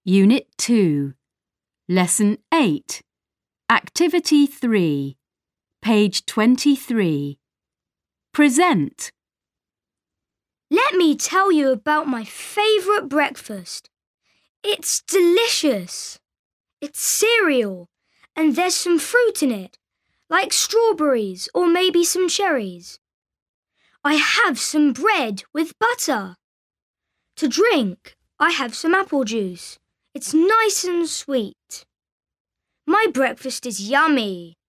Unit 2, Lesson 8, Activity 3, page 23. Present. Let me tell you about my favourite breakfast. It's delicious. It's cereal, and there's some fruit in it, like strawberries or maybe some cherries. I have some bread with butter. To drink, I have some apple juice. It's nice and sweet. My breakfast is yummy.